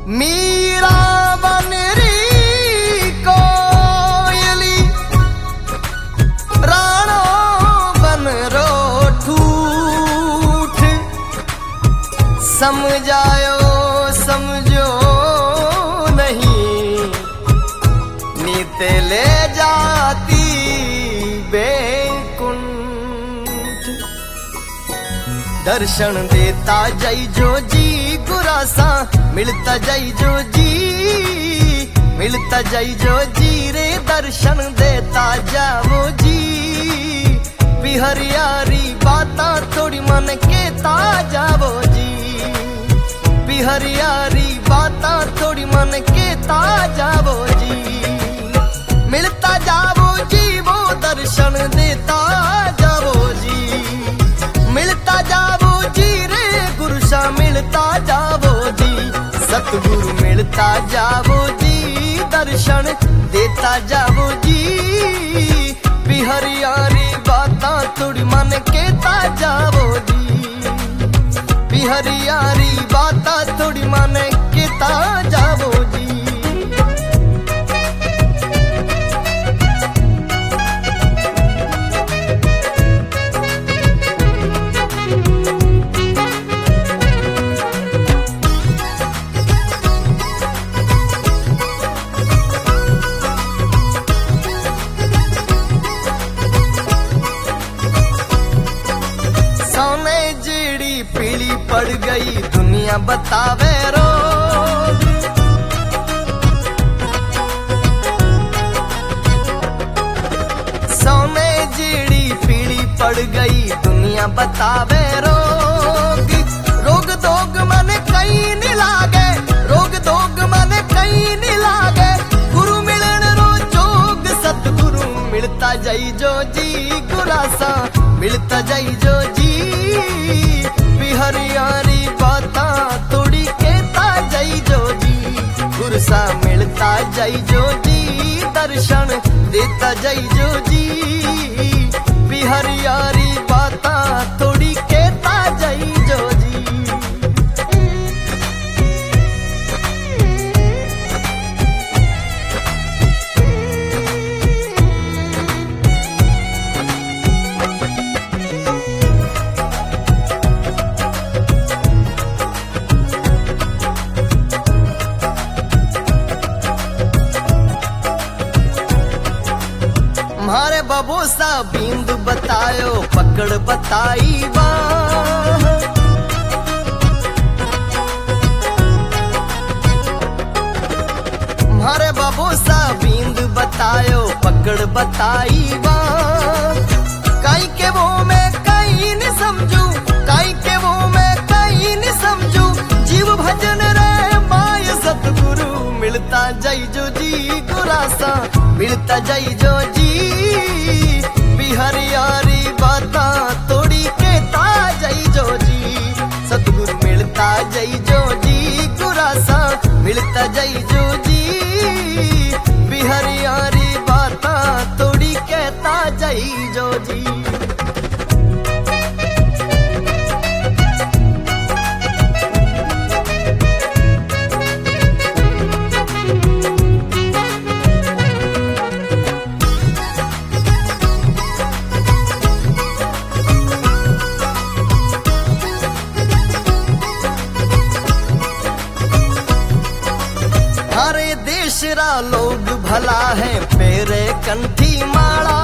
मीरा बन री कोयली राणो बन रो ठूठ समझायो समझो नहीं नीते ले जाती बेकुंठ दर्शन देता जय जो जी गुरासा मिलता जय जो जी मिलता जय जो जी रे दर्शन देता जावो जी बिहरियारी बाता थोड़ी मन के ताजावो जी बिहरियारी बाता थोड़ी मन के ताजावो जी मिलता जावो जी वो दर्शन देता जावो जी मिलता जावो जी रे गुरु सा मिलता जावो जी सतगुरु मिलता जावो जी दर्शन देता जावो जी बिहरियारी बाता थोड़ी मन के ताजावो जी बिहरियारी बाता थोड़ी मन के ताजावो जी पीली पड़ गई दुनिया बतावे रो सोने जीड़ी पीली पड़ गई दुनिया बतावे रोग दोग मन कहीं नहीं लागे रोग दोग मन कहीं नहीं लागे गुरु मिलन रो जोग सतगुरु मिलता जय जो जी गुरासा मिलता जय जो जी बिहरियारी बाता थोड़ी कहता जय जो जी गुरसा मिलता जय जो जी दर्शन देता जय जो जी बिहरियारी बाता थोड़ी कहता जय जो जी म्हारे बाबू सा बिंद बतायो पकड़ बताई म्हारे बाबू सा बिंद बतायो पकड़ बताई काई के वो मैं कहीं नहीं समझू काई के वो मैं कहीं नहीं समझू जीव भजन रे माय सतगुरु मिलता जय जो जी गुरासा मिलता जय जो जी बिहरियारी बाता तोड़ी कहता जय जो जी सतगुरु मिलता जय जो जी गुरासा मिलता जय जो जी बिहरियारी बाता तोड़ी कहता जय जो जी हरे देशरा लोग भला है पेरे कंठी माला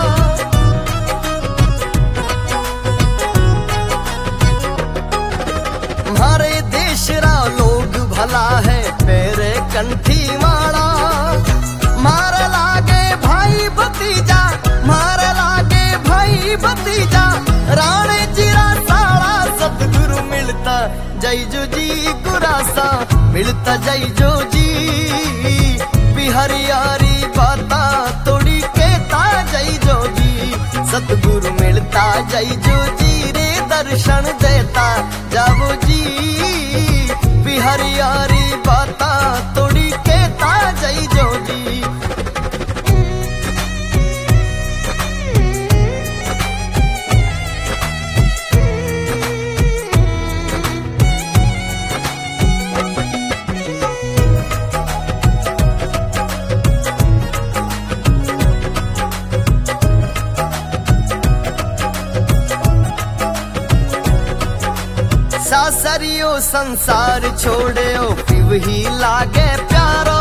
हरे देशरा लोग भला है पेरे कंठी माला मारे लागे भाई भतीजा मारे लागे भाई भतीजा राणे जीरा साड़ा सतगुरु मिलता जय जो जी गुरासा मिलता जय जो जी बिहरियारी बाता तोड़ी कहता जय जो जी सतगुरु मिलता जय जो जी रे दर्शन देता जावो जी बिहरियारी बाता तोड़ी कहता जय जो जी सासरियो संसार छोड़ियो पिव ही लागे प्यारो।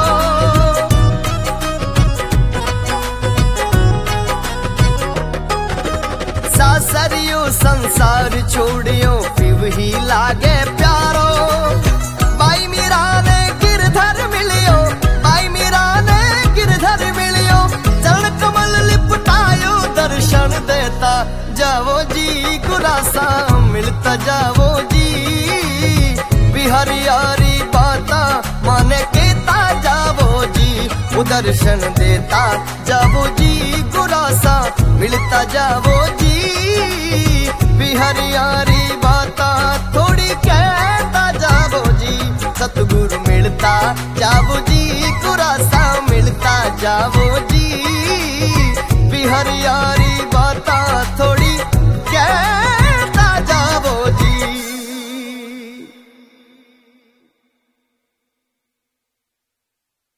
सासरियो संसार छोड़ियो पिव ही लागे प्यारो। बाई मीरा ने गिरधर मिलियो, बाई मीरा ने गिरधर मिलियो। चरण कमल लिपटायो दर्शन देता जावो जी, गुरासा मिलता जावो जी। बिहारियारी बाता माने केता जावो जी, वो दर्शन देता जावो जी। गुरासा मिलता जावो जी, बिहारियारी बाता थोड़ी कहता जावो जी। सतगुरु मिलता जावो जी, गुरासा मिलता जावो जी। बिहारिया